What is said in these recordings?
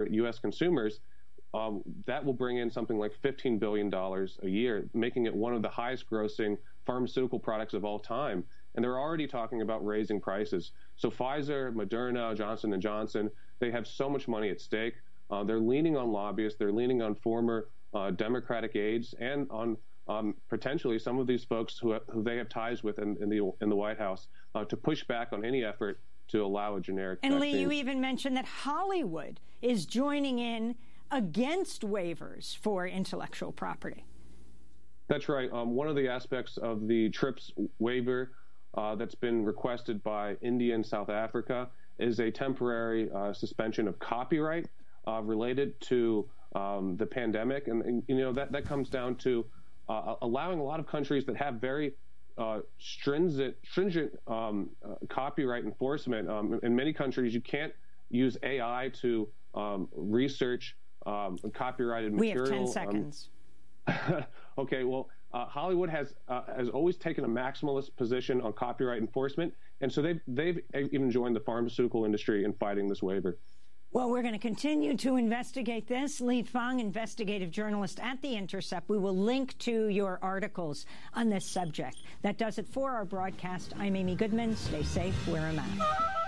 U.S. consumers, that will bring in something like $15 billion a year, making it one of the highest grossing pharmaceutical products of all time. And they're already talking about raising prices. So Pfizer, Moderna, Johnson & Johnson, they have so much money at stake. They're leaning on lobbyists. They're leaning on former Democratic aides and on potentially some of these folks who they have ties with in the White House to push back on any effort to allow a generic vaccine. And Lee, you even mentioned that Hollywood is joining in against waivers for intellectual property. That's right. One of the aspects of the TRIPS waiver that's been requested by India and South Africa is a temporary suspension of copyright related to the pandemic. And that comes down to allowing a lot of countries that have very stringent copyright enforcement. In many countries, you can't use AI to research copyrighted material. We have 10 seconds. Okay, well, Hollywood has always taken a maximalist position on copyright enforcement, and so they've even joined the pharmaceutical industry in fighting this waiver. Well, we're going to continue to investigate this. Lee Fang, investigative journalist at The Intercept. We will link to your articles on this subject. That does it for our broadcast. I'm Amy Goodman. Stay safe. Wear a mask.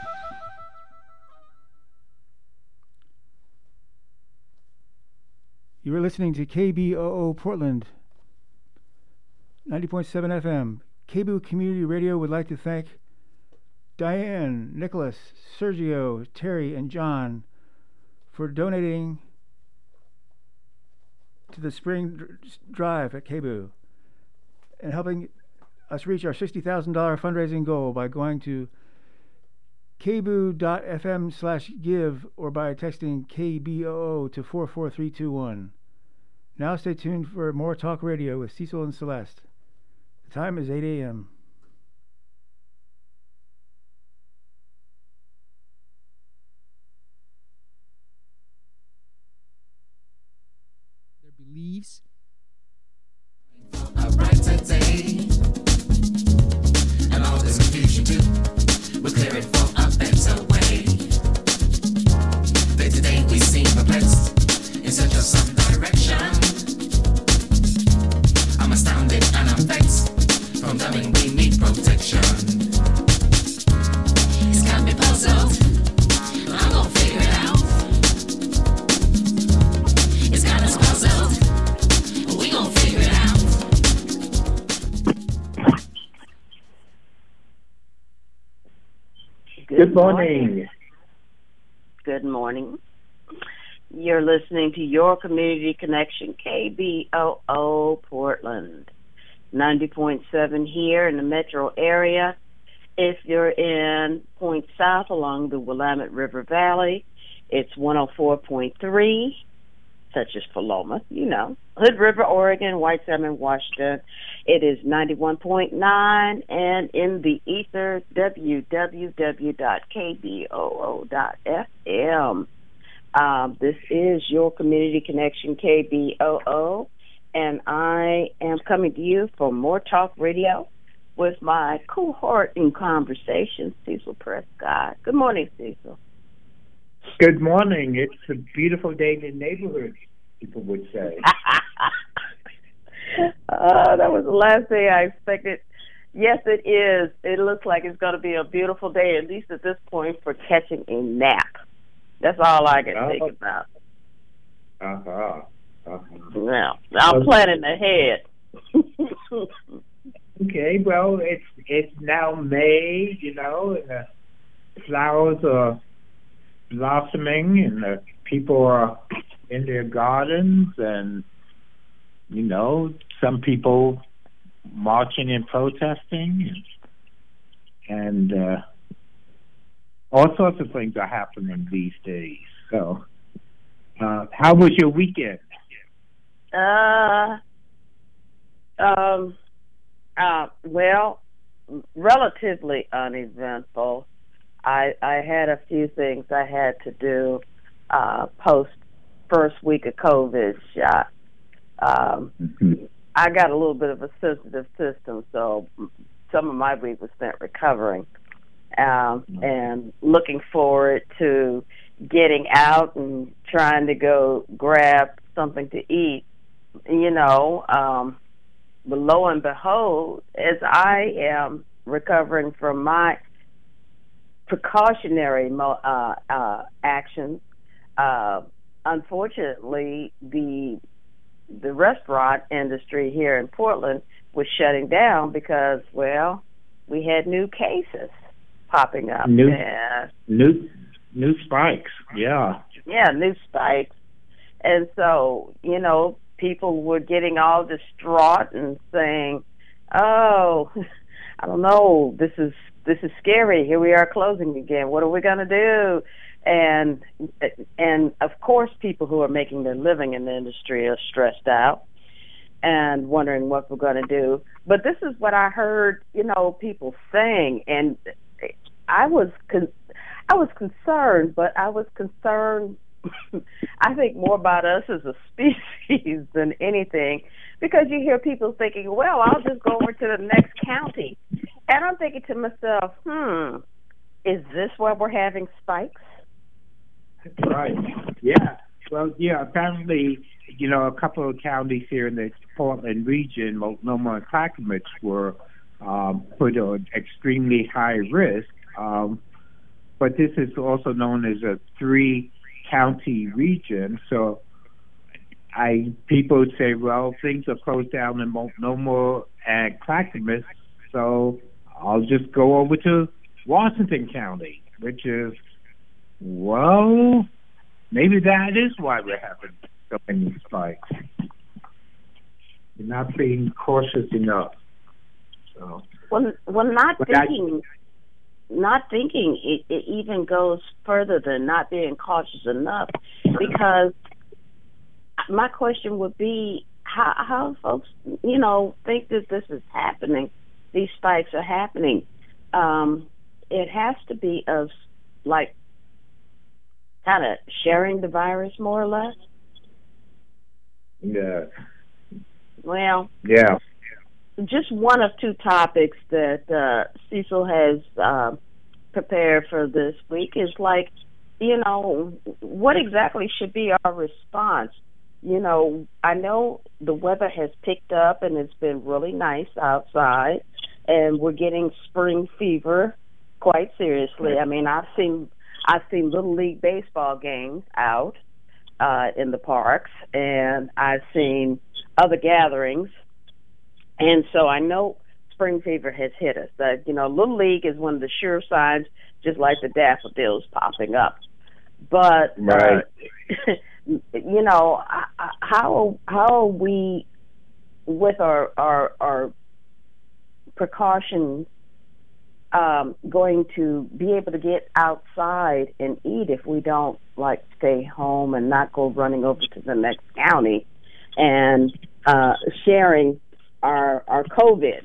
You are listening to KBOO Portland, 90.7 FM. KBOO Community Radio would like to thank Diane, Nicholas, Sergio, Terry, and John for donating to the spring drive at KBOO and helping us reach our $60,000 fundraising goal by going to kboo.fm/give or by texting KBOO to 44321. Now stay tuned for more talk radio with Cecil and Celeste. The time is 8 a.m. Their beliefs. A brighter day, and all this confusion too. We'll clear it for a better way. Day to day we seem perplexed in search of some direction. I'm astounded and I'm vexed. From knowing we need protection. It's got me puzzled, but I'm gonna figure it out. It's got us puzzled, but we gonna figure it out. Good morning. Good morning. You're listening to Your Community Connection, KBOO Portland, 90.7 here in the metro area. If you're in Point South along the Willamette River Valley, it's 104.3, such as Paloma, Hood River, Oregon, White Salmon, Washington. It is 91.9, and in the ether, www.kboo.fm. This is Your Community Connection, KBOO, and I am coming to you for more talk radio with my cohort in conversation, Cecil Prescott. Good morning, Cecil. Good morning. It's a beautiful day in the neighborhood, people would say. That was the last day I expected. Yes, it is. It looks like it's going to be a beautiful day, at least at this point, for catching a nap. That's all I can think about. Now, I'm planning ahead. Okay, well, it's now May, and the flowers are blossoming, and the people are in their gardens, and some people marching and protesting, and all sorts of things are happening these days. So, how was your weekend? Well, relatively uneventful. I had a few things I had to do post first week of COVID shot. I got a little bit of a sensitive system, so some of my week was spent recovering and looking forward to getting out and trying to go grab something to eat, but lo and behold, as I am recovering from my precautionary actions, unfortunately, the restaurant industry here in Portland was shutting down because, well, we had new cases popping up. New spikes, yeah. Yeah, new spikes. And so, people were getting all distraught and saying, "Oh, I don't know, this is scary. Here we are closing again. What are we going to do?" And of course, people who are making their living in the industry are stressed out and wondering what we're going to do. But this is what I heard, people saying, and I was concerned, but I was concerned, I think, more about us as a species than anything, because you hear people thinking, well, I'll just go over to the next county. And I'm thinking to myself, is this where we're having spikes? Right. Yeah. Well, yeah, apparently, a couple of counties here in the Portland region, Multnomah and Clackamas, were put on extremely high risk. But this is also known as a 3-county region. So people would say, well, things are closed down in Multnomah and Clackamas, so I'll just go over to Washington County, which is, well, maybe that is why we're having so many spikes. You're not being cautious enough. So, well, not thinking it even goes further than not being cautious enough, because my question would be, how folks, think that this is happening, these spikes are happening. It has to be of, like, kind of sharing the virus, more or less. Yeah. Well, yeah. Just one of two topics that Cecil has prepared for this week is, like, what exactly should be our response? I know the weather has picked up and it's been really nice outside, and we're getting spring fever quite seriously. I mean, I've seen Little League baseball games out in the parks, and I've seen other gatherings. And so I know spring fever has hit us. Little League is one of the sure signs, just like the daffodils popping up. But, right. how are we, with our precautions, going to be able to get outside and eat if we don't, like, stay home and not go running over to the next county and sharing our COVID,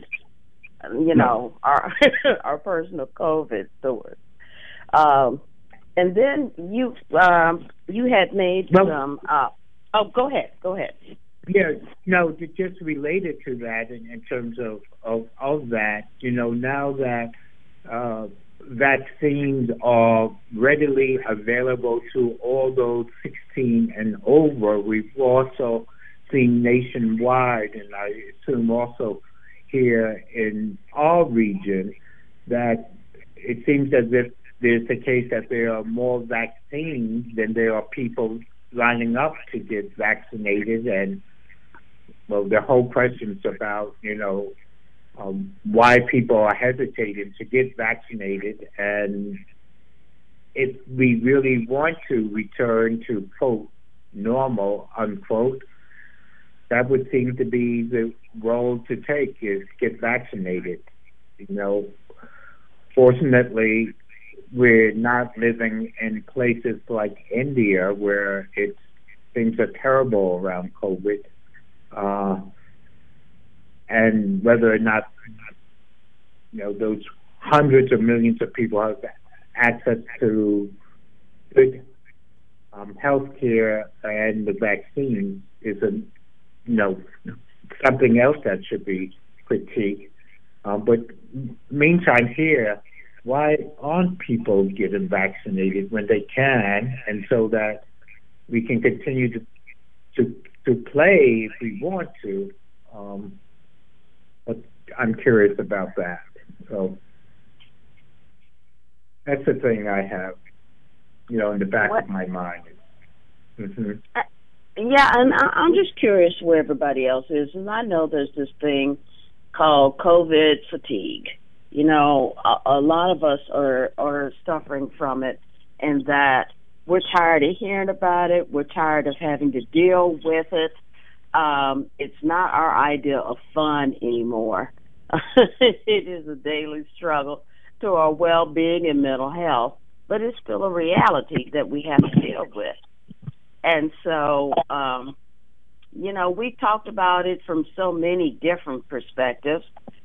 our personal COVID stores. And then you had made some. Go ahead. Yeah, no, just related to that, in terms of that, now that vaccines are readily available to all those 16 and over, we've also seen nationwide, and I assume also here in our region, that it seems as if there's the case that there are more vaccines than there are people lining up to get vaccinated. And, well, the whole question is about, why people are hesitating to get vaccinated. And if we really want to return to, quote, normal, unquote, that would seem to be the role to take, is get vaccinated. Fortunately, we're not living in places like India where things are terrible around COVID. And whether or not, those hundreds of millions of people have access to good health care and the vaccine is something else that should be critiqued. But meantime here, why aren't people getting vaccinated when they can, and so that we can continue to play if we want to. But I'm curious about that. So that's the thing I have, in the back of my mind. Mm-hmm. Yeah, and I'm just curious where everybody else is, and I know there's this thing called COVID fatigue. A lot of us are suffering from it, and that we're tired of hearing about it. We're tired of having to deal with it. It's not our idea of fun anymore. It is a daily struggle to our well-being and mental health, but it's still a reality that we have to deal with. And so, we talked about it from so many different perspectives.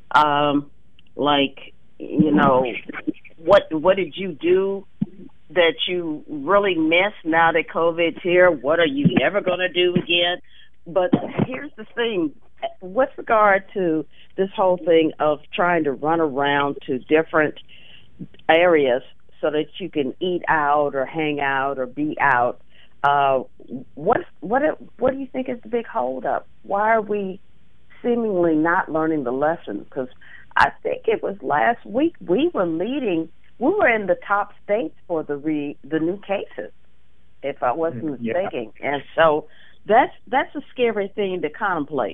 What did you do that you really miss now that COVID's here? What are you never going to do again? But here's the thing. With regard to this whole thing of trying to run around to different areas so that you can eat out or hang out or be out, what do you think is the big holdup? Why are we seemingly not learning the lesson? Because I think it was last week we were in the top states for the new cases, if I wasn't mistaken. Yeah. And so that's a scary thing to contemplate.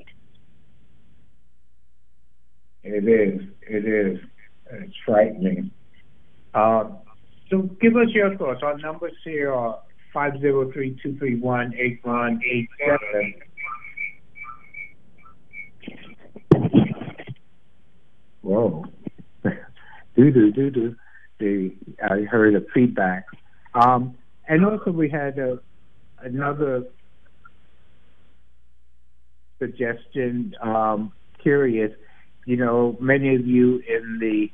It is. It's frightening. So give us your thoughts. Our numbers here are 503-231-8187. Whoa. Do. I heard a feedback. And also we had another suggestion, curious. Many of you in the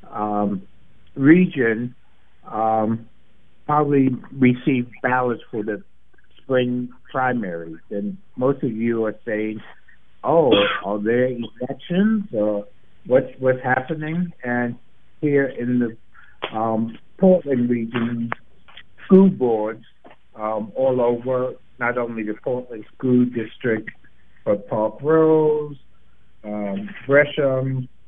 region probably received ballots for the spring primaries, and most of you are saying, "Oh, are there elections or what's happening?" And here in the Portland region, school boards all over, not only the Portland School District, but Park Rose, Gresham,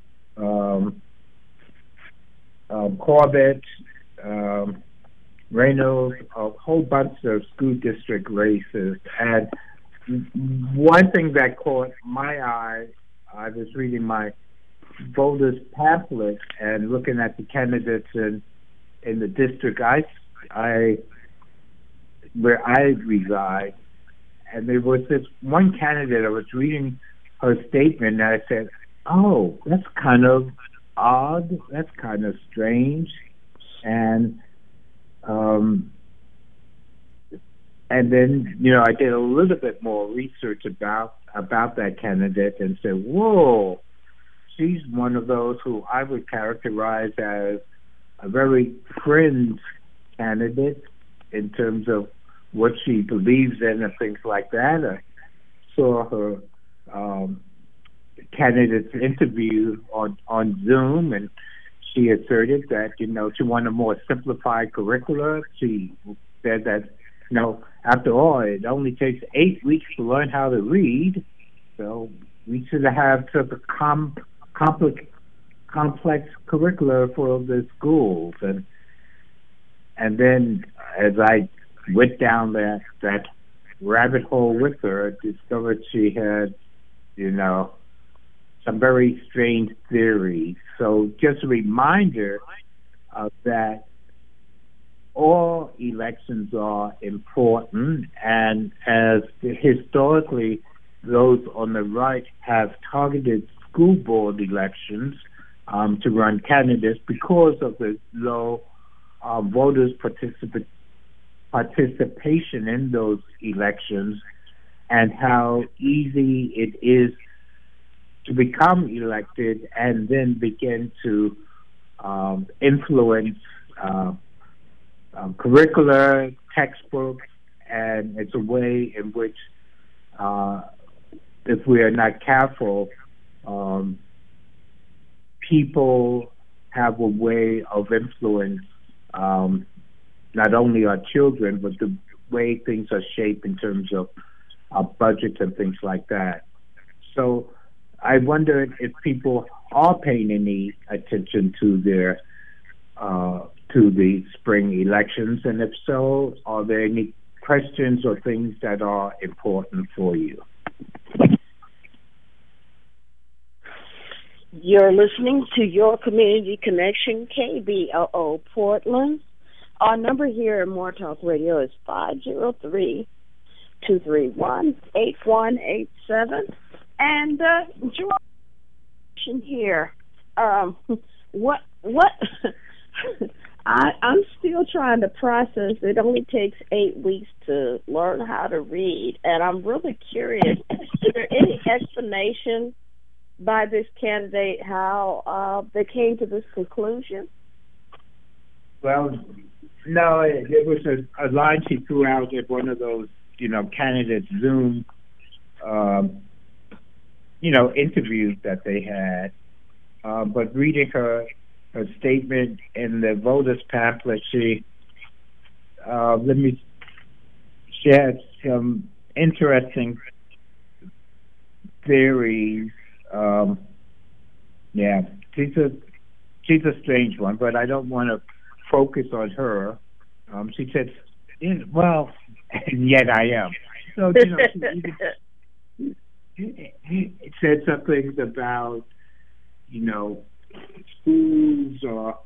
Corbett, Reynolds, a whole bunch of school district races. And one thing that caught my eye, I was reading my voters pamphlet and looking at the candidates in the district where I reside, and there was this one candidate. I was reading her statement, and I said, "Oh, that's kind of odd. That's kind of strange." And then I did a little bit more research about that candidate and said, "Whoa, she's one of those who I would characterize as a very fringe candidate in terms of what she believes in and things like that." I saw her candidate's interview on Zoom, and she asserted that she wanted a more simplified curricula. She said that after all, it only takes 8 weeks to learn how to read, so we should have such a complex curricula for the schools. And then as I went down that rabbit hole with her, I discovered she had some very strange theories. So just a reminder that all elections are important, and as historically those on the right have targeted school board elections to run candidates because of the low voters' participation in those elections, and how easy it is to become elected and then begin to influence curricula, textbooks, and it's a way in which, if we are not careful, people have a way of influence not only our children, but the way things are shaped in terms of our budget and things like that. So I wonder if people are paying any attention to their to the spring elections, and if so, are there any questions or things that are important for you? You're listening to Your Community Connection, KBOO Portland. Our number here at More Talk Radio is 503-231-8187. And George here. What? I'm still trying to process. It only takes 8 weeks to learn how to read, and I'm really curious. Is there any explanation by this candidate how they came to this conclusion? Well, no, it was a line she threw out at one of those, candidates Zoom, interviews that they had. But reading her statement in the voters pamphlet, she had some interesting theories. She's a strange one, but I don't want to focus on her. She said, well, and yet I am. So, it said some things about, schools or,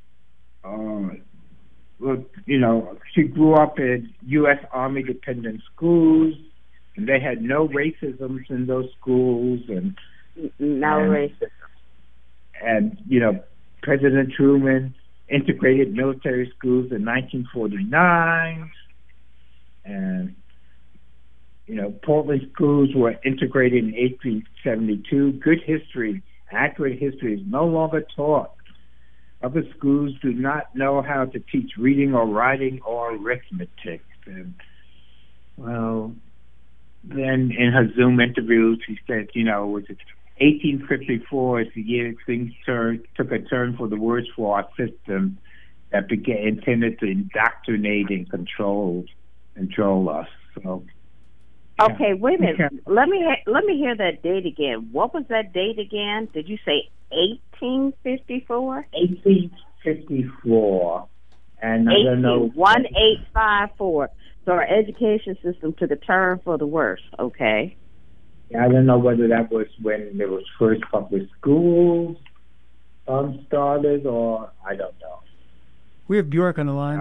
she grew up in U.S. Army dependent schools, and they had no racism in those schools, and racism. And, President Truman integrated military schools in 1949, and, Portland schools were integrated in 1872. Good history, accurate history is no longer taught. Other schools do not know how to teach reading or writing or arithmetic. And, well, then in her Zoom interview, she said, was it 1854 is the year things took a turn for the worse for our system that began intended to indoctrinate and control us. So, okay, wait a minute. Let me hear that date again. What was that date again? Did you say 1854? 1854, and I don't know 1854. So our education system took a turn for the worse. Okay. I don't know whether that was when there was first public schools started, or I don't know. We have Bjork on the line.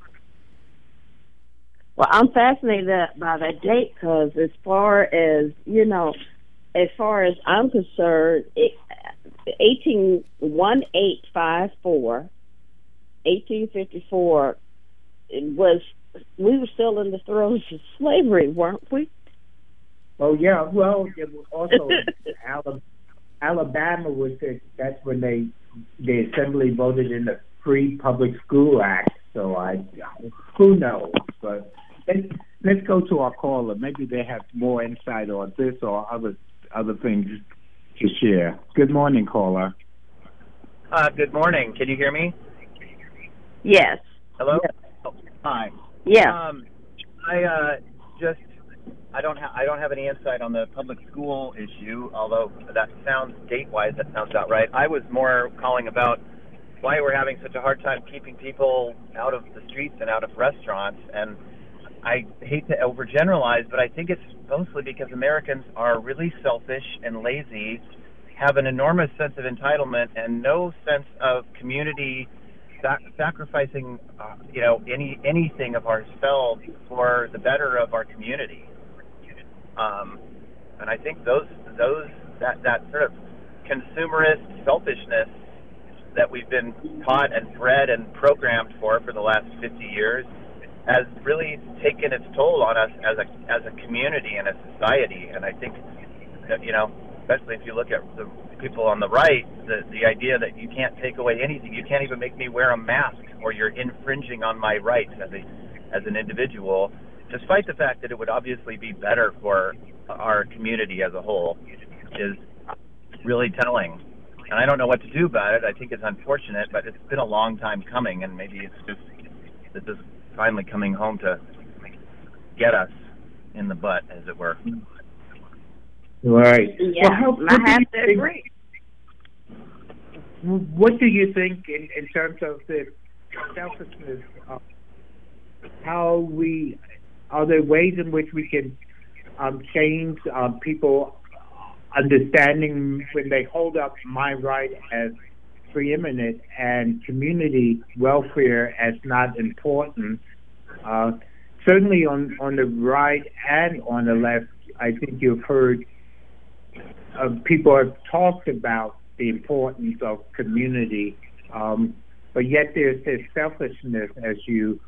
Well, I'm fascinated by that date because as far as I'm concerned, 1854, we were still in the throes of slavery, weren't we? Oh yeah, well, it was also Alabama was that's when the Assembly voted in the Free Public School Act. So who knows? But let's go to our caller. Maybe they have more insight on this or other things to share. Good morning, caller. Good morning. Can you hear me? Yes. Hello. Yes. Oh, hi. Yeah. I don't have any insight on the public school issue, although that sounds date-wise, that sounds about right. I was more calling about why we're having such a hard time keeping people out of the streets and out of restaurants. And I hate to overgeneralize, but I think it's mostly because Americans are really selfish and lazy, have an enormous sense of entitlement and no sense of community, sacrificing, anything of ourselves for the better of our community. And I think that sort of consumerist selfishness that we've been taught and bred and programmed for the last 50 years has really taken its toll on us as a community and a society. And I think that, especially if you look at the people on the right, the idea that you can't take away anything, you can't even make me wear a mask, or you're infringing on my rights as an individual, despite the fact that it would obviously be better for our community as a whole, is really telling. and I don't know what to do about it. I think it's unfortunate, but it's been a long time coming, and maybe it's just this is finally coming home to get us in the butt, as it were. Right. Yeah, Well, I have to agree. What do you think in terms of the selfishness? Are there ways in which we can change people understanding when they hold up my right as preeminent and community welfare as not important? Certainly on the right and on the left, I think you've heard people have talked about the importance of community, but yet there's this selfishness, as you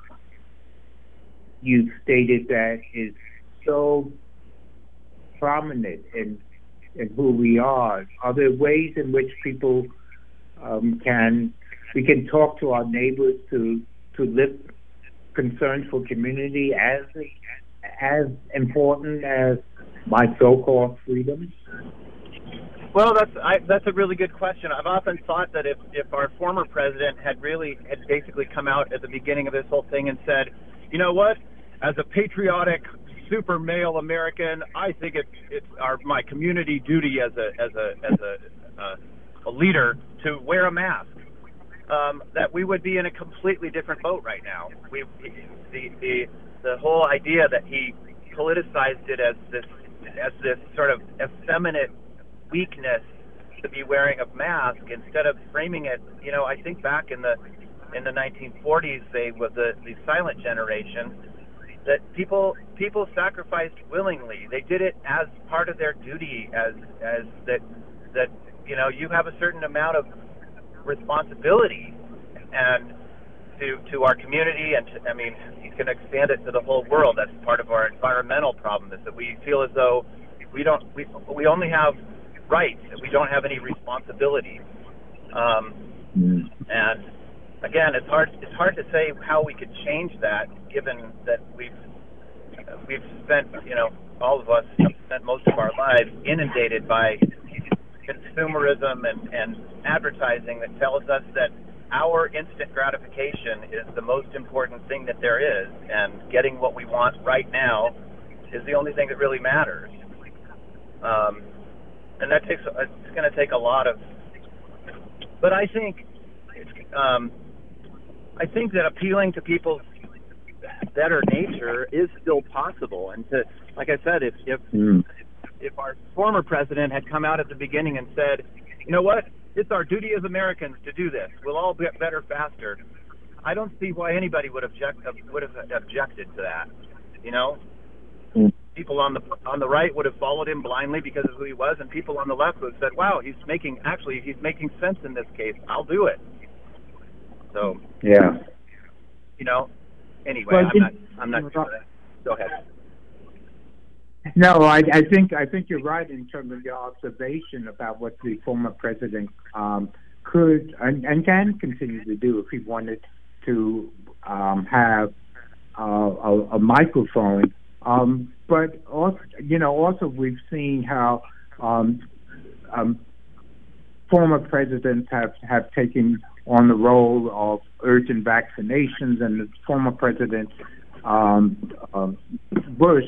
stated, that is so prominent in who we are. Are there ways in which people we can talk to our neighbors to lift concerns for community as important as my so-called freedoms? Well, that's a really good question. I've often thought that if our former president had basically come out at the beginning of this whole thing and said, you know what, as a patriotic super male American, I think it's my community duty as a leader to wear a mask, that we would be in a completely different boat right now. The whole idea that he politicized it as this sort of effeminate weakness to be wearing a mask, instead of framing it, I think back in the 1940s, the silent generation, that people sacrificed willingly. They did it as part of their duty, as that you have a certain amount of responsibility and to our community, and you can expand it to the whole world. That's part of our environmental problem, is that we feel as though we only have rights and we don't have any responsibilities. And again, it's hard to say how we could change that, given that we've spent, all of us have spent most of our lives inundated by consumerism and advertising that tells us that our instant gratification is the most important thing that there is, and getting what we want right now is the only thing that really matters. And it's going to take a lot of, but I think that appealing to people's better nature is still possible. And like I said, if our former president had come out at the beginning and said, you know what, it's our duty as Americans to do this, we'll all get better faster, I don't see why anybody would have objected to that. People on the right would have followed him blindly because of who he was, and people on the left would have said, wow, he's making sense in this case, I'll do it. So yeah, anyway, well, I'm not sure that. Go ahead. No, I think you're right in terms of your observation about what the former president could and can continue to do if he wanted to have a microphone. But also we've seen how former presidents have taken on the role of urgent vaccinations, and the former president Bush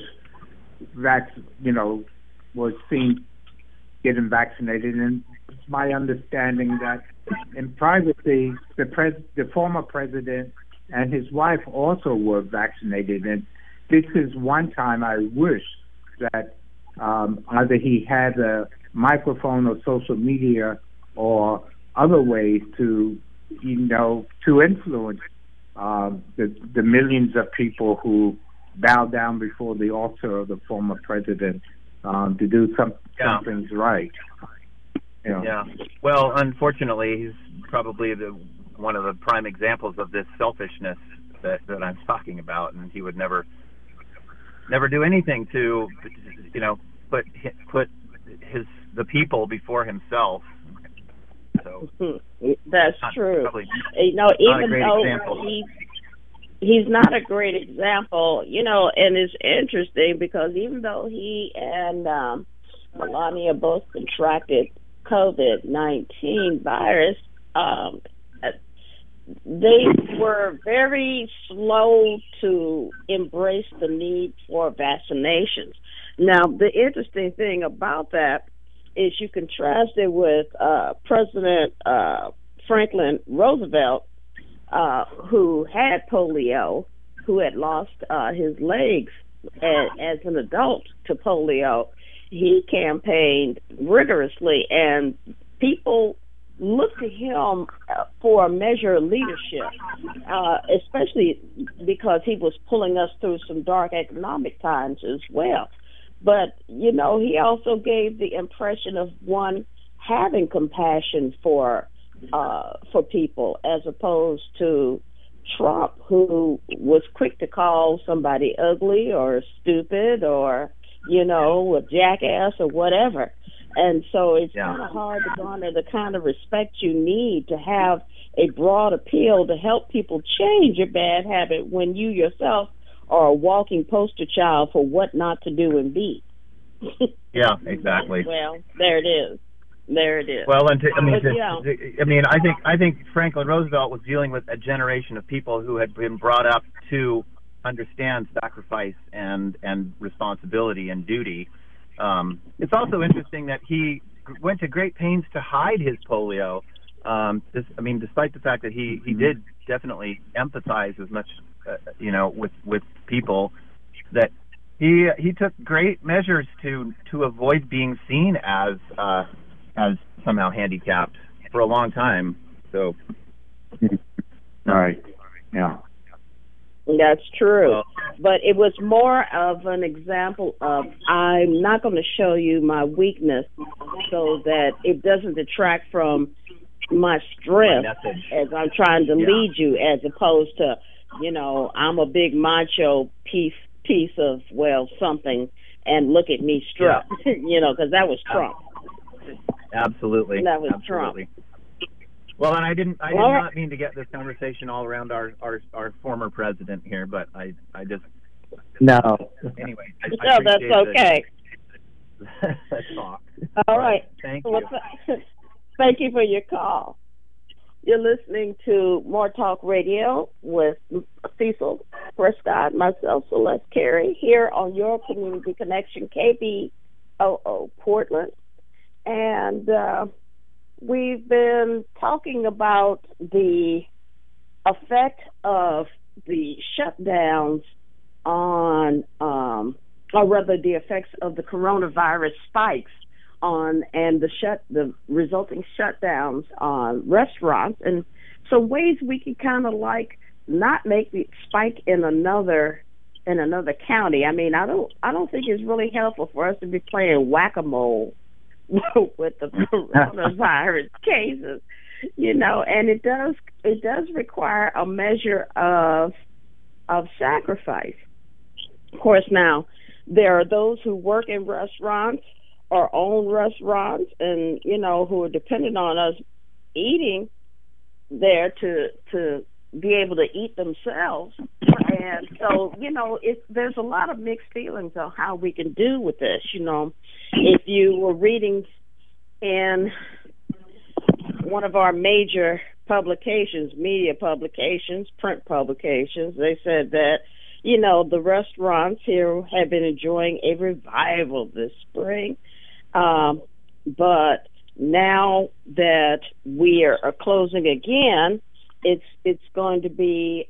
was seen getting vaccinated, and it's my understanding that in privacy, the former president and his wife also were vaccinated. And this is one time I wish that either he had a microphone or social media or other ways to influence the millions of people who bow down before the altar of the former president to do something's right. Yeah. Well, unfortunately, he's probably one of the prime examples of this selfishness that I'm talking about, and he would never do anything to, put the people before himself. So that's true. Even though he's not a great example, and it's interesting because even though he and Melania both contracted COVID-19 virus, they were very slow to embrace the need for vaccinations. Now, the interesting thing about that is you contrast it with President Franklin Roosevelt, who had polio, who had lost his legs as an adult to polio. He campaigned rigorously, and people looked to him for a measure of leadership, especially because he was pulling us through some dark economic times as well. But, you know, he also gave the impression of one having compassion for people, as opposed to Trump, who was quick to call somebody ugly or stupid or, you know, a jackass or whatever. And so it's kind of hard to garner the kind of respect you need to have a broad appeal to help people change a bad habit when you yourself are a walking poster child for what not to do and be. Yeah, exactly. Well, there it is. There it is. Well, I think Franklin Roosevelt was dealing with a generation of people who had been brought up to understand sacrifice and responsibility and duty. It's also interesting that he went to great pains to hide his polio. Despite the fact that he did definitely empathize as much, with people, that he took great measures to avoid being seen as somehow handicapped for a long time. So, all right, yeah. That's true. But it was more of an example of, I'm not going to show you my weakness so that it doesn't detract from my strength as I'm trying to lead you, as opposed to, I'm a big macho piece of, something, and look at me strut, because that was Trump. Absolutely. That was Absolutely. Trump. Well, and I did not mean to get this conversation all around our former president here, but I just... No. Anyway. No, that's okay. Let's talk. All right. Thank you. Thank you for your call. You're listening to More Talk Radio with Cecil Prescott, myself, Celeste Carey, here on your Community Connection, KBOO Portland. And we've been talking about the effect of the shutdowns on, or rather the effects of the coronavirus spikes on, and the resulting shutdowns on restaurants, and some ways we can kind of not make the spike in another county. I mean, I don't think it's really helpful for us to be playing whack-a-mole with the coronavirus cases, and it does require a measure of sacrifice. Of course, now there are those who work in restaurants or own restaurants, and who are dependent on us eating there to be able to eat themselves. And so, there's a lot of mixed feelings on how we can do with this. If you were reading in one of our major publications, media publications, print publications, they said that, the restaurants here have been enjoying a revival this spring. But now that we are closing again, it's going to be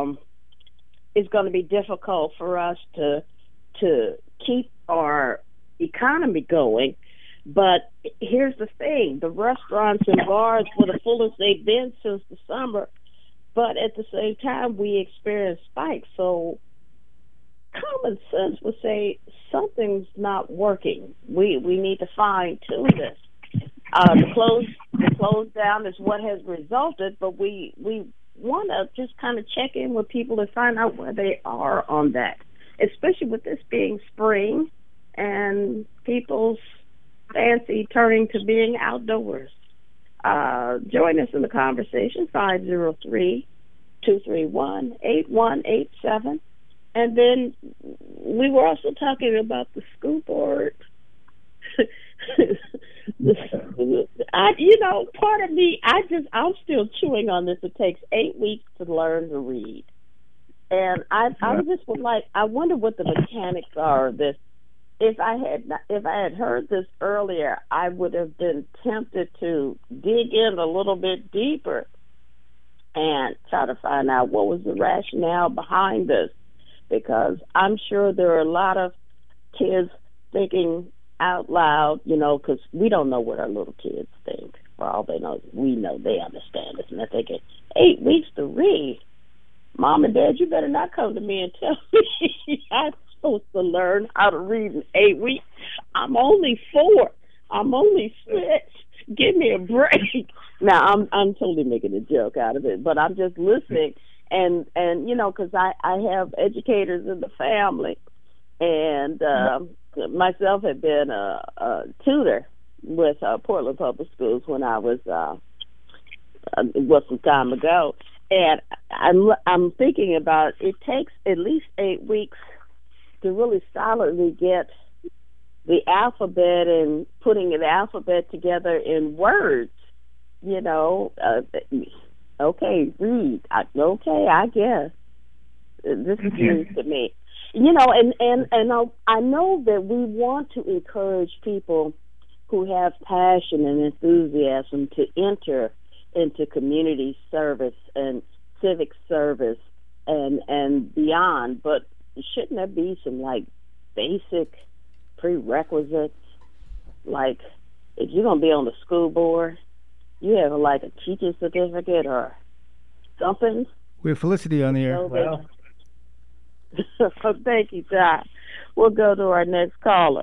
difficult for us to keep our economy going. But here's the thing: the restaurants and bars were the fullest they've been since the summer, but at the same time we experienced spikes. So common sense would say something's not working. We need to fine tune this. The close down is what has resulted, but we want to just kind of check in with people and find out where they are on that, especially with this being spring and people's fancy turning to being outdoors. Join us in the conversation, 503-231-8187. And then we were also talking about the school board Part of me, I'm still chewing on this. It takes 8 weeks to learn to read. And I just would I wonder what the mechanics are of this. If I had heard this earlier, I would have been tempted to dig in a little bit deeper and try to find out what was the rationale behind this, because I'm sure there are a lot of kids thinking out loud, because we don't know what our little kids think. For all they know, we know they understand us, and they're thinking, 8 weeks to read. Mom and Dad, you better not come to me and tell me I'm supposed to learn how to read in 8 weeks. I'm only 4. I'm only 6. Give me a break. Now, I'm totally making a joke out of it, but I'm just listening. And because I have educators in the family, and myself had been a tutor with Portland Public Schools when I was, it was some time ago. And I'm thinking about it takes at least 8 weeks to really solidly get the alphabet and putting the alphabet together in words. Okay, read. Okay, I guess this is news to me. And I know that we want to encourage people who have passion and enthusiasm to enter into community service and civic service and beyond, but shouldn't there be some basic prerequisites, like if you're going to be on the school board, you have a teaching certificate or something? We have Felicity on the air. Well, thank you, John. We'll go to our next caller.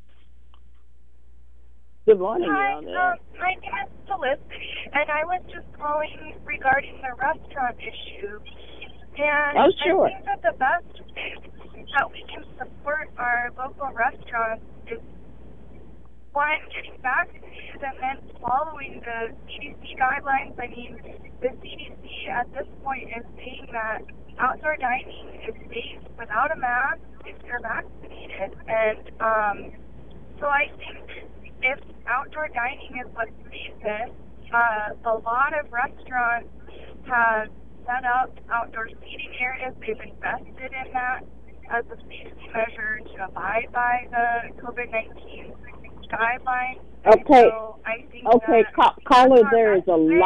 Good morning. Hi, my name is Felicity, and I was just calling regarding the restaurant issue. And sure. I think that the best way that we can support our local restaurants is, one, getting vaccinated, and then following the CDC guidelines. I mean, the CDC at this point is saying that outdoor dining is safe without a mask if you're vaccinated. And so I think if outdoor dining is what's safest, a lot of restaurants have set up outdoor seating areas. They've invested in that as a safety measure to abide by the COVID-19 guidelines. Okay. So I think caller, there's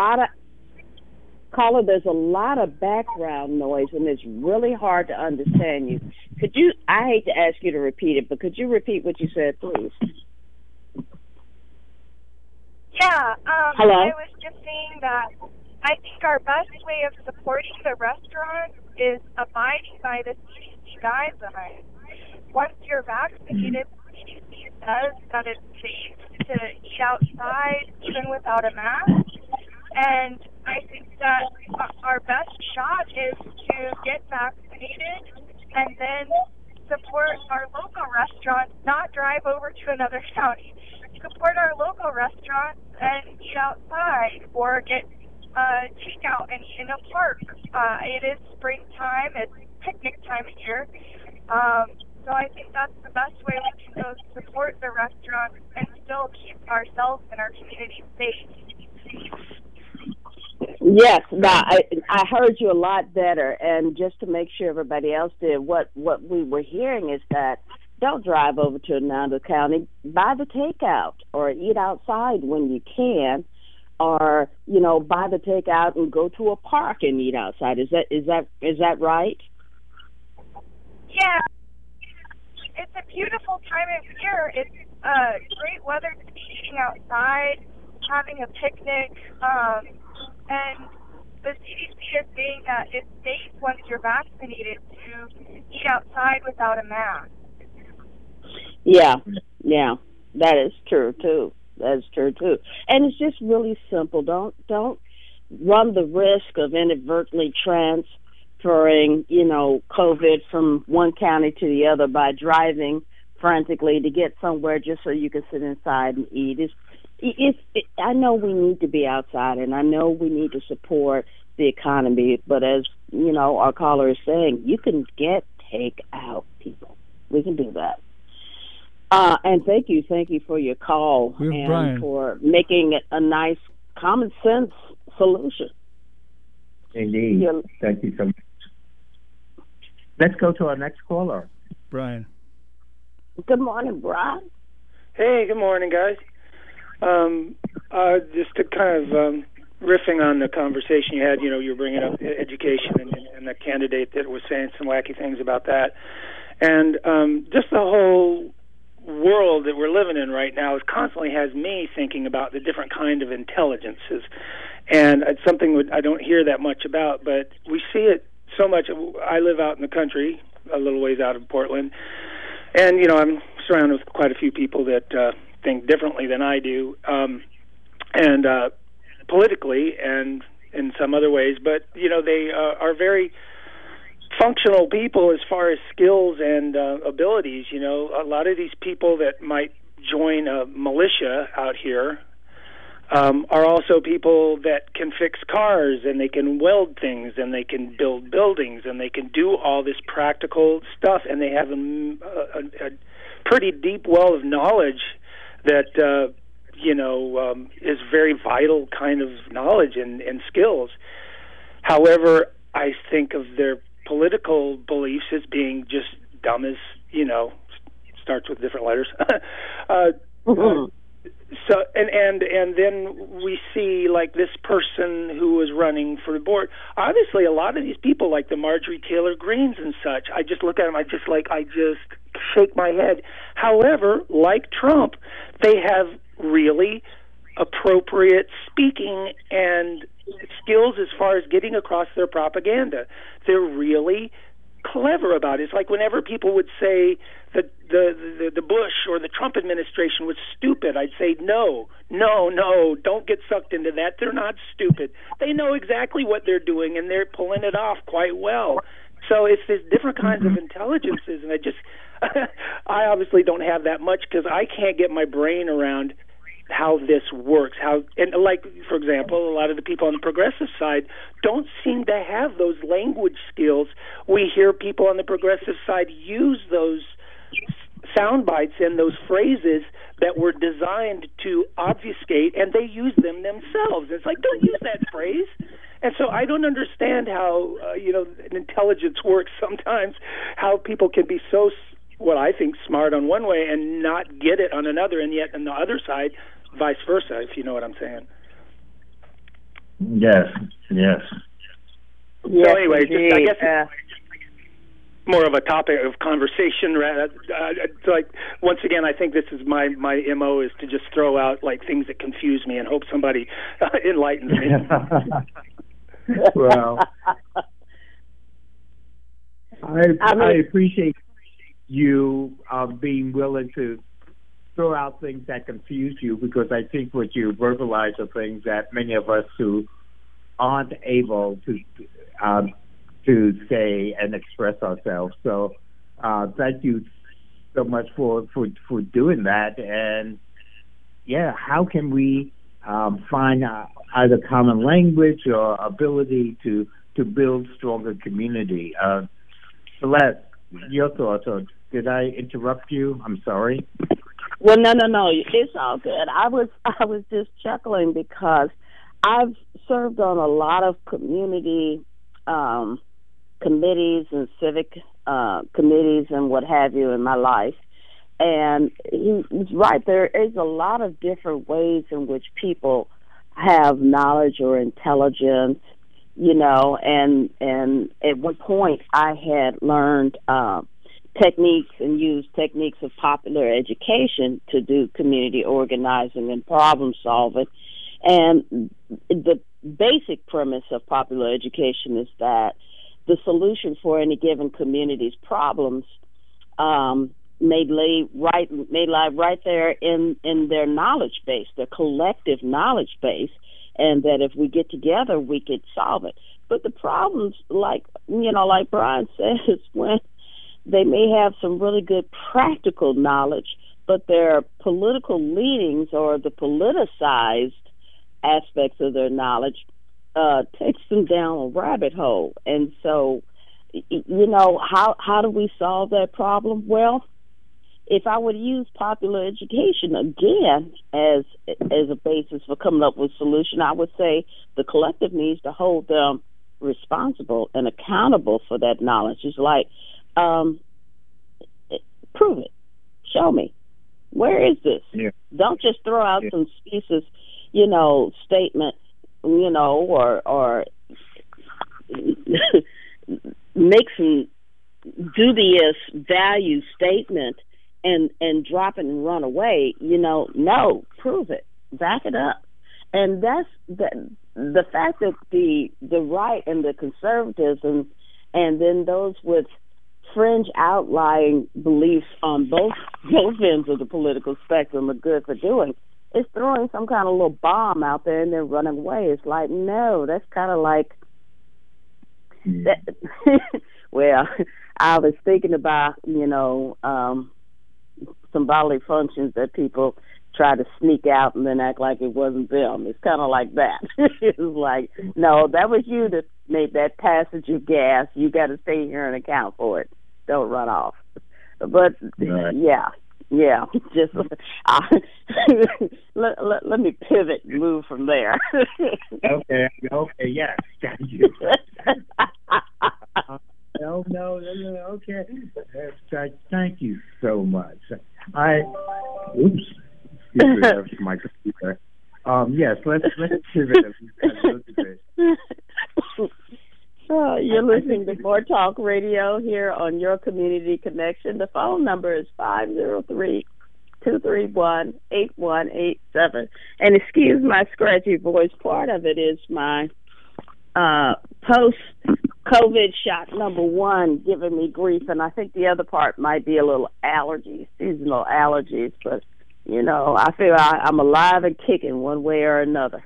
a lot of background noise, and it's really hard to understand you. I hate to ask you to repeat it, but could you repeat what you said, please? Yeah, Hello? I was just saying that I think our best way of supporting the restaurant is abiding by the CDC guidelines. Once you're vaccinated, the CDC says that it's safe to eat outside even without a mask. And I think that our best shot is to get vaccinated and then support our local restaurants, not drive over to another county. Support our local restaurants and eat outside or get takeout and eat in a park. It is springtime. It's picnic time here. So I think that's the best way we can go support the restaurants and still keep ourselves and our community safe. Yes, now I heard you a lot better, and just to make sure everybody else did, what we were hearing is that don't drive over to another county, buy the takeout or eat outside when you can, or buy the takeout and go to a park and eat outside. Is that right? Yeah, it's a beautiful time of year. It's great weather to be eating outside, having a picnic. And the CDC is saying that it's safe once you're vaccinated to eat outside without a mask. Yeah, that is true too. And it's just really simple. Don't run the risk of inadvertently transferring, COVID from one county to the other by driving frantically to get somewhere just so you can sit inside and eat. I know we need to be outside, and I know we need to support the economy, but as our caller is saying, you can get takeout, people. We can do that. And thank you for your call and Brian. for making it a nice, common sense solution. Indeed. Thank you so much. Let's go to our next caller. Brian. Good morning, Brian. Hey, good morning, guys. Just to kind of riffing on the conversation you had, you were bringing up education and the candidate that was saying some wacky things about that. And just the whole world that we're living in right now constantly has me thinking about the different kind of intelligences. And it's something I don't hear that much about, but we see it so much. I live out in the country, a little ways out of Portland, and, I'm surrounded with quite a few people that think differently than I do, and politically and in some other ways, but, they are very functional people as far as skills and abilities. A lot of these people that might join a militia out here are also people that can fix cars, and they can weld things, and they can build buildings, and they can do all this practical stuff, and they have a pretty deep well of knowledge that is very vital kind of knowledge and skills. However, I think of their political beliefs as being just dumb as, starts with different letters. So and then we see like this person who was running for the board. Obviously, a lot of these people, like the Marjorie Taylor Greens and such, I just look at them. I just shake my head. However, like Trump, they have really appropriate speaking and skills as far as getting across their propaganda. They're really clever about it. It's like whenever people would say that the Bush or the Trump administration was stupid, I'd say no, don't get sucked into that. They're not stupid. They know exactly what they're doing, and they're pulling it off quite well. So it's these different kinds of intelligences, and I obviously don't have that much because I can't get my brain around how this works. And like, for example, a lot of the people on the progressive side don't seem to have those language skills. We hear people on the progressive side use those sound bites and those phrases that were designed to obfuscate, and they use them themselves. It's like, don't use that phrase. And so I don't understand how intelligence works sometimes, how people can be so, what I think, smart on one way and not get it on another, and yet on the other side, vice versa, if you know what I'm saying. Yes. So anyway, I guess it's more of a topic of conversation. Like, once again, I think this is my MO is to just throw out like things that confuse me and hope somebody enlightens me. Well, I appreciate you being willing to throw out things that confuse you, because I think what you verbalize are things that many of us who aren't able to say and express ourselves. So thank you so much for doing that. And how can we find either common language or ability to build stronger community? Celeste, your thoughts? Or did I interrupt you? I'm sorry. Well, no. It's all good. I was just chuckling because I've served on a lot of community committees and civic committees and what have you in my life. And he's right. There is a lot of different ways in which people have knowledge or intelligence, and at one point I had learned techniques and used techniques of popular education to do community organizing and problem solving. And the basic premise of popular education is that the solution for any given community's problems may lie right there in their knowledge base, their collective knowledge base, and that if we get together, we could solve it. But the problems, like Brian says, when they may have some really good practical knowledge, but their political leanings or the politicized aspects of their knowledge takes them down a rabbit hole. And so, how do we solve that problem? Well, if I would use popular education again as a basis for coming up with a solution, I would say the collective needs to hold them responsible and accountable for that knowledge. It's like, prove it, show me, where is this? Yeah. Don't just throw out some specious, statement, or make some dubious value statement and drop it and run away. No, prove it, back it up. And that's the fact that the right and the conservatism, and then those with fringe outlying beliefs on both ends of the political spectrum are good for doing, is throwing some kind of little bomb out there and then running away. It's like, no, that's kind of like that. Well, I was thinking about some bodily functions that people try to sneak out and then act like it wasn't them. It's kind of like that. It's like, no, that was you that made that passage of gas. You got to stay here and account for it. Don't run off. But right. yeah. Just let me pivot and move from there. Okay. Yes. Thank you. No. Okay. Thank you so much. Oops. Excuse me, that's my computer. Yes, let's pivot a little bit. You're listening to More Talk Radio here on Your Community Connection. The phone number is 503-231-8187. And excuse my scratchy voice. Part of it is my post-COVID shot number 1 giving me grief, and I think the other part might be a little allergies, seasonal allergies. But, I feel I'm alive and kicking one way or another.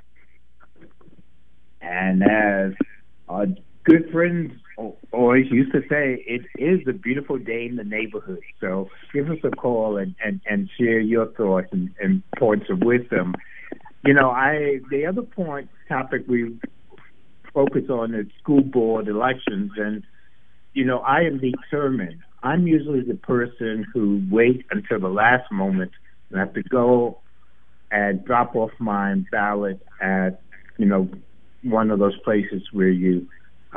And as our good friends always used to say, it is a beautiful day in the neighborhood. So give us a call and share your thoughts and points of wisdom. The other topic we focus on is school board elections. And, I am determined. I'm usually the person who waits until the last moment and have to go and drop off my ballot at, one of those places where you,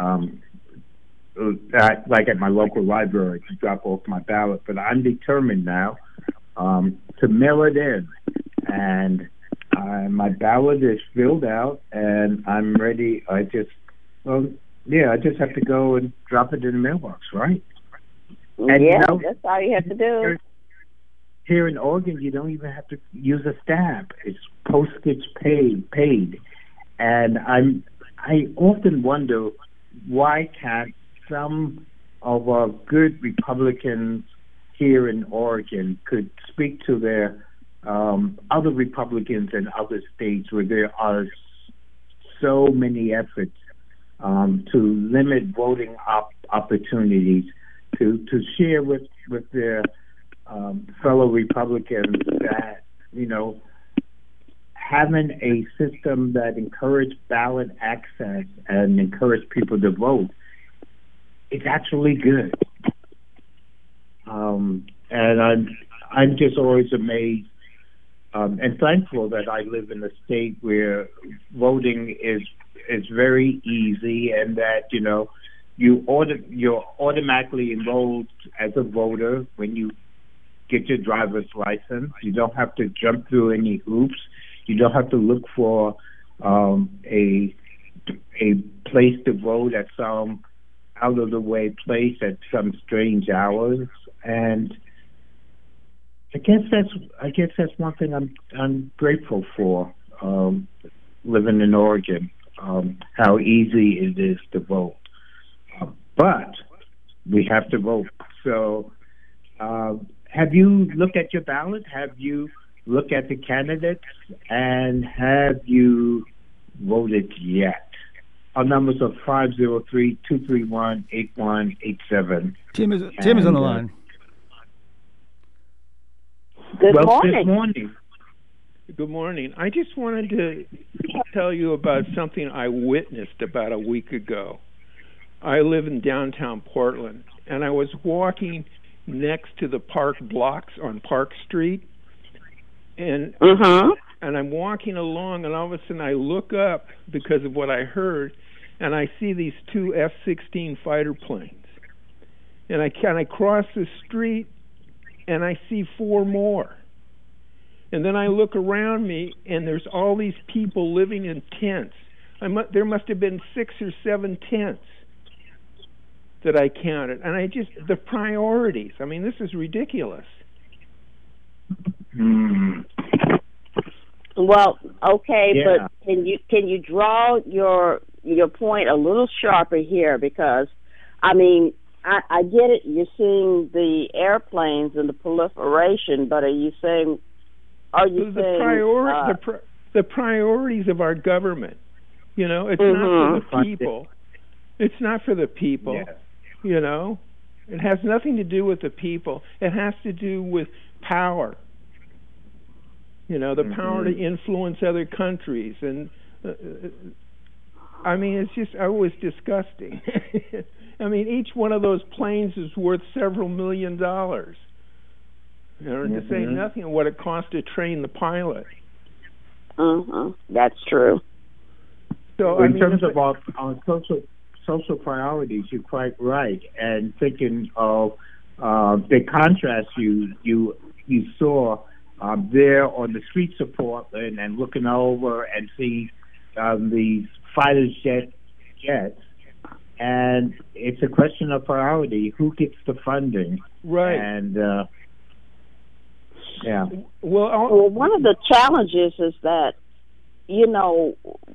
like at my local library, to drop off my ballot. But I'm determined now to mail it in. And my ballot is filled out, and I'm ready. I just have to go and drop it in the mailbox, right? And, that's all you have to do. Here in Oregon, you don't even have to use a stamp. It's postage paid. And I often wonder, why can't some of our good Republicans here in Oregon could speak to their other Republicans in other states where there are so many efforts to limit voting opportunities, to share with their fellow Republicans that, having a system that encourages ballot access and encourages people to vote, it's actually good. And I'm just always amazed and thankful that I live in a state where voting is very easy, and that you're automatically enrolled as a voter when you get your driver's license. You don't have to jump through any hoops. You don't have to look for a place to vote at some out of the way place at some strange hours. And I guess that's one thing I'm grateful for, living in Oregon, how easy it is to vote. But we have to vote. So have you looked at your ballot? Have you looked at the candidates? And have you voted yet? Our numbers are 503-231-8187. Tim is on the line. Good morning. Good morning. I just wanted to tell you about something I witnessed about a week ago. I live in downtown Portland, and I was walking next to the park blocks on Park Street, and and I'm walking along, and all of a sudden I look up because of what I heard, and I see these two F-16 fighter planes, and I cross the street, and I see 4 more. And then I look around me, and there's all these people living in tents. There must have been 6 or 7 tents that I counted. And the priorities, I mean, this is ridiculous. Well, okay, Yeah. but can you draw your point a little sharper here? Because, I mean, I get it. You're seeing the airplanes and the proliferation, but are you saying the priorities of our government? You know, it's not for the people. It's not for the people. Yeah. You know, it has nothing to do with the people. It has to do with power. You know, the power to influence other countries, and I mean, it's just always disgusting. I mean, each one of those planes is worth several $1 million. You know, to say nothing of what it costs to train the pilot. That's true. So, in terms of our social priorities, you're quite right. And thinking of the contrast you saw there on the streets of Portland, and looking over and seeing these fighter jets, and it's a question of priority. Who gets the funding? Right. And yeah. Well, one of the challenges is that, you know,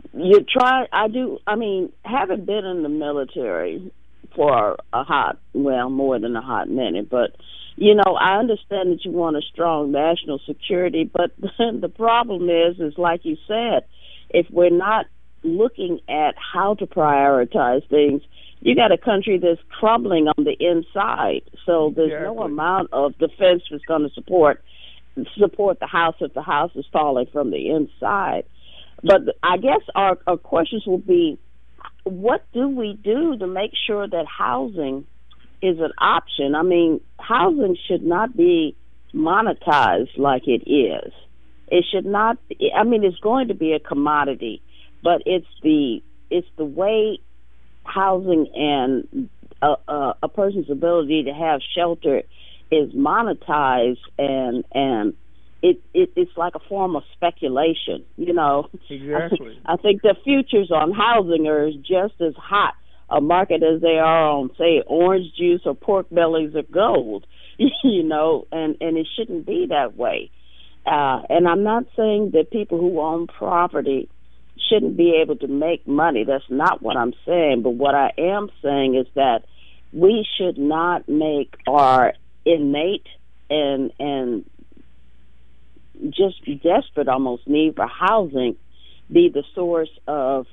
having been in the military for more than a hot minute, but, you know, I understand that you want a strong national security, but the problem is like you said, if we're not looking at how to prioritize things, you got a country that's crumbling on the inside, so there's no amount of defense that's going to support the house if the house is falling from the inside. But I guess our questions will be, what do we do to make sure that housing is an option? I mean, housing should not be monetized like it is. It should not. I mean, it's going to be a commodity, but it's the way housing and a person's ability to have shelter is monetized, and it's like a form of speculation, you know. Exactly. I think the futures on housing are just as hot a market as they are on, say, orange juice or pork bellies or gold, you know, and it shouldn't be that way. And I'm not saying that people who own property shouldn't be able to make money. That's not what I'm saying. But what I am saying is that we should not make our innate and just desperate almost need for housing be the source of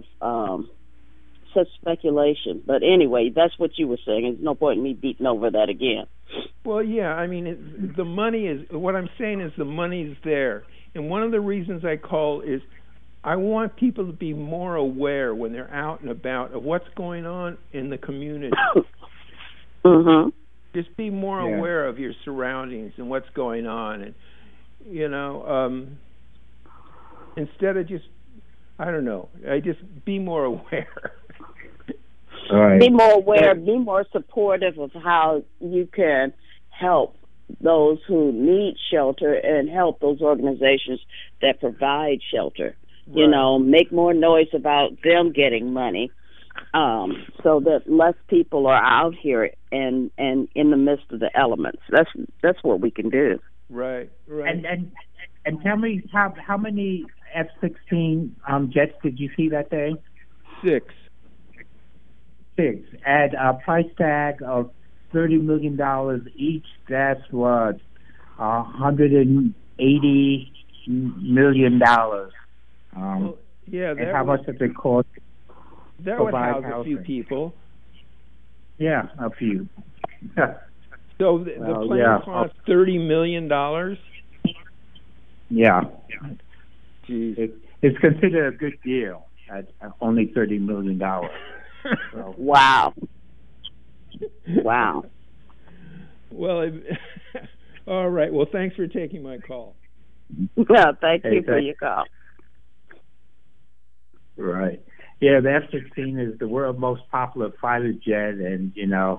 such speculation. But anyway, that's what you were saying. There's no point in me beating over that again. Well, yeah, I mean, the money is, what I'm saying is the money's there. And one of the reasons I call is I want people to be more aware when they're out and about of what's going on in the community. Just be more aware of your surroundings and what's going on. And, you know, instead of just, I don't know, just be more aware. Right. Be more aware, be more supportive of how you can help those who need shelter and help those organizations that provide shelter. Right. You know, make more noise about them getting money, so that less people are out here and in the midst of the elements. That's what we can do. Right. And tell me, how many F-16 jets did you see that day? 6. At a price tag of $30 million each. That's what, $180 million. Well, yeah. And how much does it cost? That would house a few people. Yeah, a few. So the plane cost $30 million. Yeah. Jeez. It's considered a good deal at only $30 million. Wow. Well, all right. Well, thanks for taking my call. Well, thank you for your call. Right. Yeah, the F-16 is the world's most popular fighter jet, and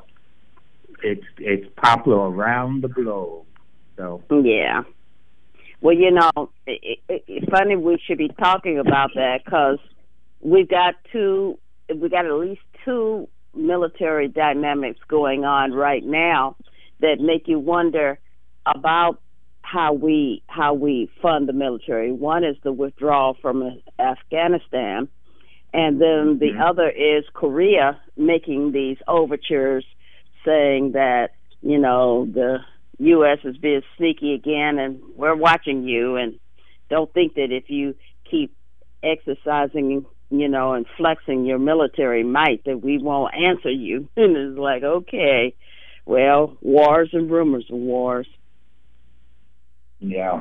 it's popular around the globe. So yeah. Well, it's funny we should be talking about that because we got at least two military dynamics going on right now that make you wonder about how we fund the military. One is the withdrawal from Afghanistan, and then the other is Korea making these overtures saying that, the U.S. is being sneaky again and we're watching you, and don't think that if you keep exercising, and flexing your military might that we won't answer you. And it's like, okay, well, wars and rumors of wars. Yeah.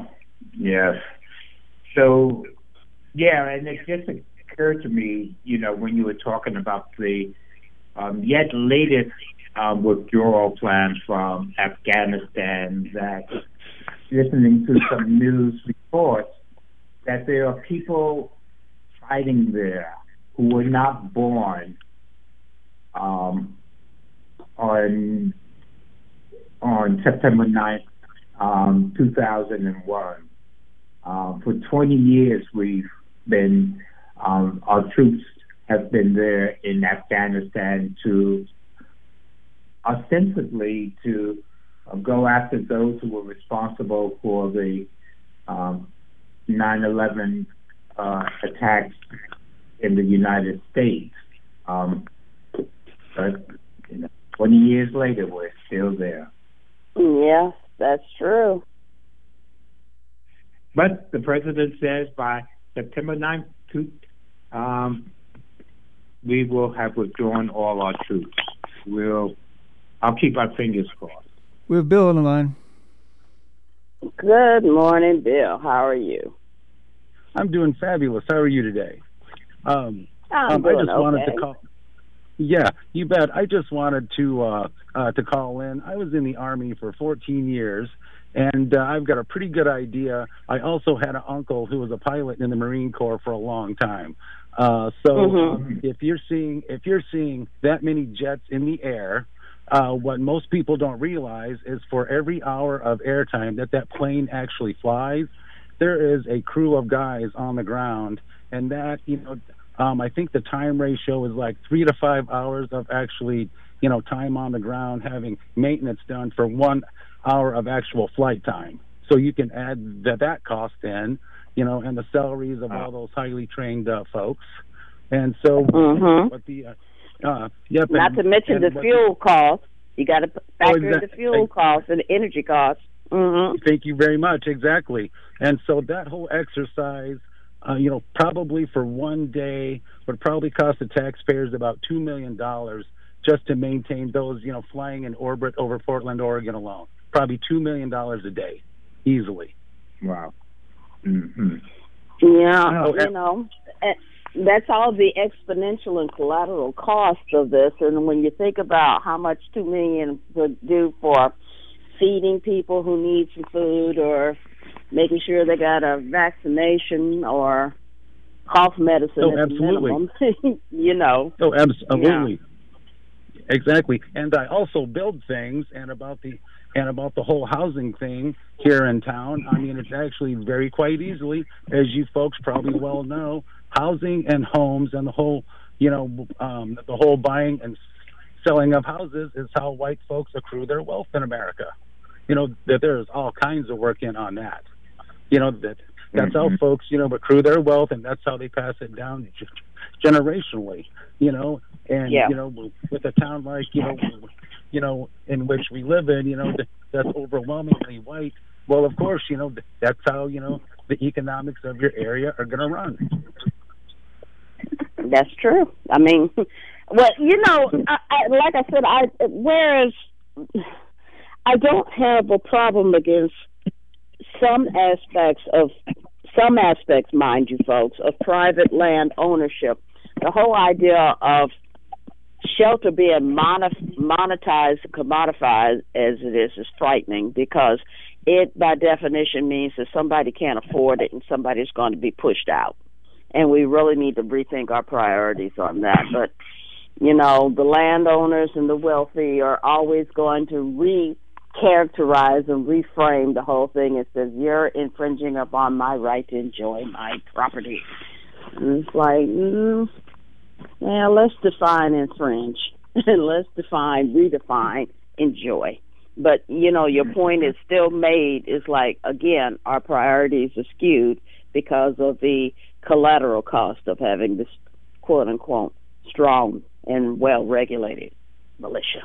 So, and it just occurred to me, when you were talking about the yet latest withdrawal plans from Afghanistan, that listening to some news reports that there are people fighting there who were not born on September 9th, 2001. For 20 years we've been, our troops have been there in Afghanistan to ostensibly to go after those who were responsible for the 9/11 attacks in the United States. But 20 years later, we're still there. Yes, that's true. But the president says by September 9th, we will have withdrawn all our troops. I'll keep our fingers crossed. We have Bill on the line. Good morning, Bill. How are you? I'm doing fabulous. How are you today? I'm doing I just wanted okay. to call. Yeah, you bet. I just wanted to call in. I was in the Army for 14 years, and I've got a pretty good idea. I also had an uncle who was a pilot in the Marine Corps for a long time. If you're seeing that many jets in the air, what most people don't realize is for every hour of airtime that plane actually flies, there is a crew of guys on the ground, and that, I think the time ratio is like 3 to 5 hours of actually, time on the ground having maintenance done for 1 hour of actual flight time. So you can add that cost in, and the salaries of all those highly trained folks. And so, not to mention the fuel costs. You got to factor in the fuel costs and the energy costs. Thank you very much. Exactly. And so that whole exercise, probably for one day would probably cost the taxpayers about $2 million just to maintain those, flying in orbit over Portland, Oregon alone. Probably $2 million a day, easily. Wow. Yeah, that's all the exponential and collateral costs of this. And when you think about how much $2 million would do for feeding people who need some food, or making sure they got a vaccination or cough medicine at the minimum, Oh, absolutely. Yeah. Exactly. And I also build things, and about the whole housing thing here in town. I mean, it's actually very quite easily, as you folks probably well know, housing and homes and the whole, the whole buying and selling of houses is how white folks accrue their wealth in America. That there's all kinds of work in on that. That's how folks, accrue their wealth, and that's how they pass it down generationally. And with a town like in which we live in, that's overwhelmingly white. Well, of course, that's how the economics of your area are going to run. That's true. I mean, well, like I said, whereas I don't have a problem against some aspects, mind you, folks, of private land ownership. The whole idea of shelter being monetized, commodified as it is frightening, because it, by definition, means that somebody can't afford it and somebody's going to be pushed out. And we really need to rethink our priorities on that. But, you know, the landowners and the wealthy are always going to recharacterize and reframe the whole thing. It says, you're infringing upon my right to enjoy my property. And it's like, yeah, let's define infringe. Let's redefine enjoy. But, you know, your point is still made. Is like, again, our priorities are skewed because of the collateral cost of having this quote-unquote strong and well-regulated militia.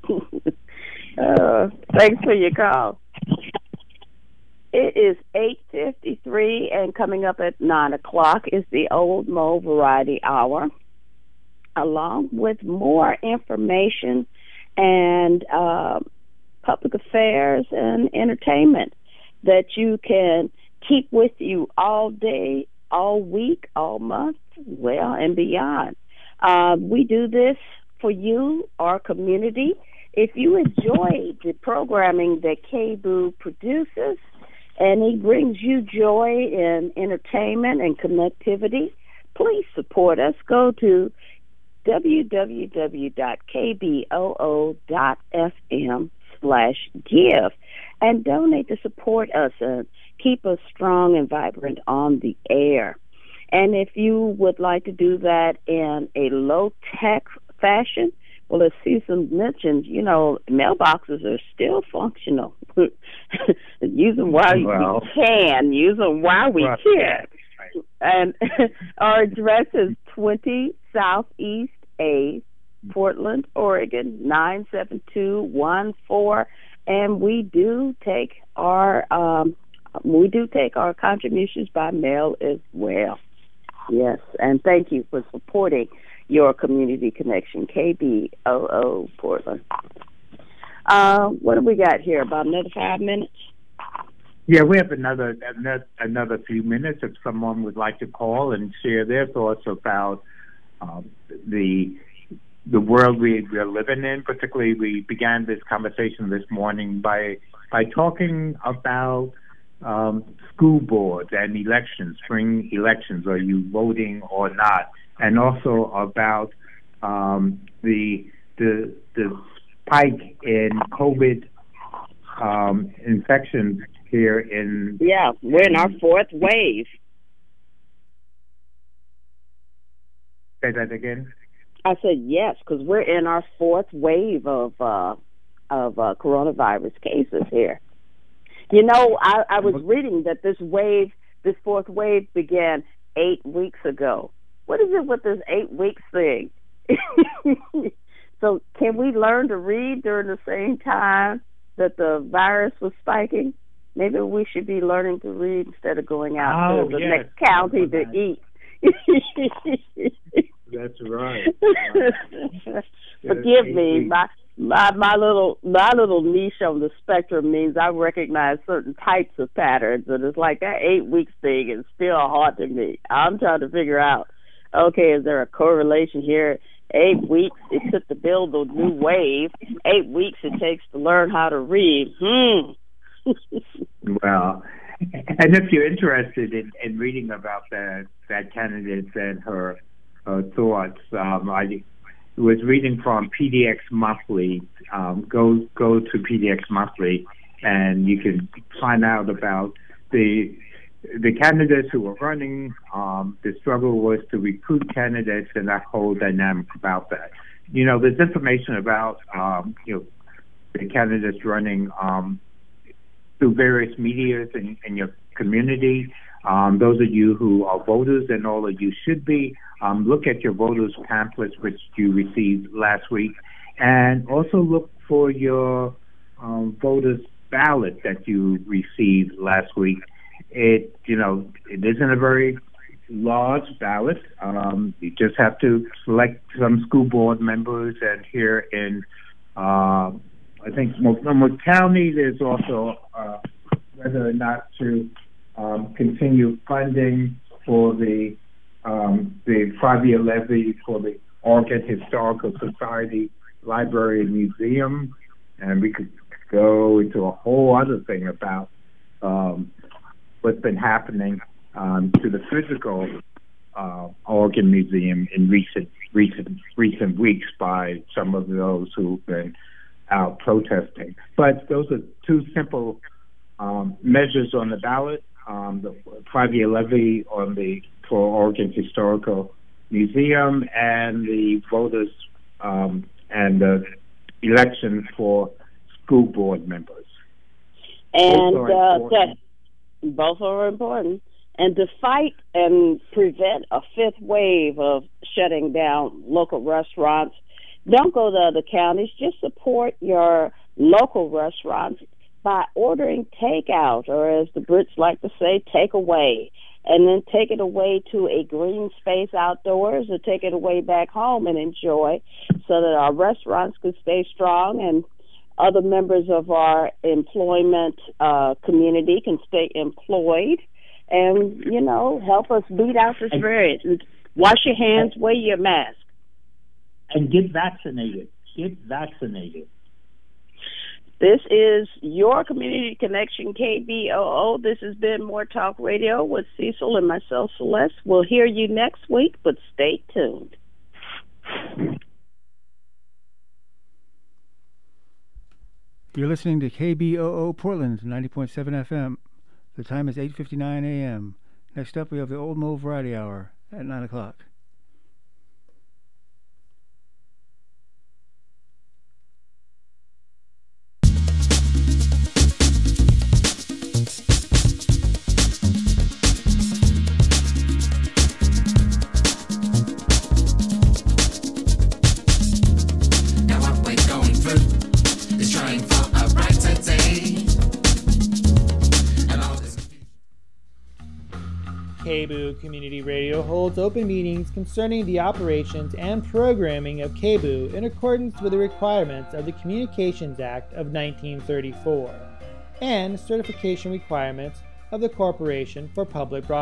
Thanks for your call. It is 8:53, and coming up at 9 o'clock is the Old Mo Variety Hour, along with more information and public affairs and entertainment that you can keep with you all day, all week, all month, well, and beyond. We do this for you, our community. If you enjoy the programming that KBOO produces, and he brings you joy and entertainment and connectivity, please support us. Go to www.kboo.fm/give and donate to support us and keep us strong and vibrant on the air. And if you would like to do that in a low-tech fashion, well, as Susan mentioned, you know, mailboxes are still functional. Use them while we can. Use them while we can. And our address is 20 Southeast A, Portland, Oregon, 97214. And we do take our contributions by mail as well. Yes, and thank you for supporting your community connection, KBOO Portland. What do we got here? About another 5 minutes? Yeah, we have another few minutes if someone would like to call and share their thoughts about the world we're living in. Particularly, we began this conversation this morning by talking about school boards and elections, spring elections. Are you voting or not? And also about the spike in COVID infections here in... Yeah, we're in our fourth wave. Say that again? I said yes, because we're in our fourth wave of coronavirus cases here. You know, I was reading that this fourth wave began 8 weeks ago. What is it with this 8 weeks thing? So can we learn to read during the same time that the virus was spiking? Maybe we should be learning to read instead of going out to the next county to eat. That's right. Forgive me. My little niche on the spectrum means I recognize certain types of patterns, and it's like that 8 weeks thing is still hard to me. I'm trying to figure out, okay, is there a correlation here? 8 weeks it took to build a new wave. 8 weeks it takes to learn how to read. Well, and if you're interested in reading about that candidate and her thoughts, I was reading from PDX Monthly. Go to PDX Monthly, and you can find out about the candidates who were running. The struggle was to recruit candidates and that whole dynamic about that. You know, there's information about the candidates running through various medias in your community. Those of you who are voters, and all of you should be, look at your voters pamphlets which you received last week, and also look for your voters ballot that you received last week. It isn't a very large ballot. You just have to select some school board members, and here in I think Multnomah County, there's also whether or not to continue funding for the 5-year levy for the Oregon Historical Society Library and Museum, and we could go into a whole other thing about what's been happening to the physical Oregon Museum in recent weeks by some of those who've been out protesting. But those are two simple measures on the ballot: the 5-year levy for Oregon Historical Museum, and the voters and the election for school board members. And both are important. And to fight and prevent a fifth wave of shutting down local restaurants, don't go to other counties. Just support your local restaurants by ordering takeout, or as the Brits like to say, takeaway, and then take it away to a green space outdoors, or take it away back home and enjoy, so that our restaurants can stay strong and other members of our employment community can stay employed. And, you know, help us beat out this variant. And wash your hands, wear your mask. And get vaccinated. Get vaccinated. This is your Community Connection, KBOO. This has been More Talk Radio with Cecil and myself, Celeste. We'll hear you next week, but stay tuned. You're listening to KBOO Portland, 90.7 FM. The time is 8:59 a.m. Next up, we have the Old Knoll Variety Hour at 9 o'clock. Now what we're going through is trying for a brighter day. KBOO Community Radio holds open meetings concerning the operations and programming of KBOO in accordance with the requirements of the Communications Act of 1934 and certification requirements of the Corporation for Public Broadcasting.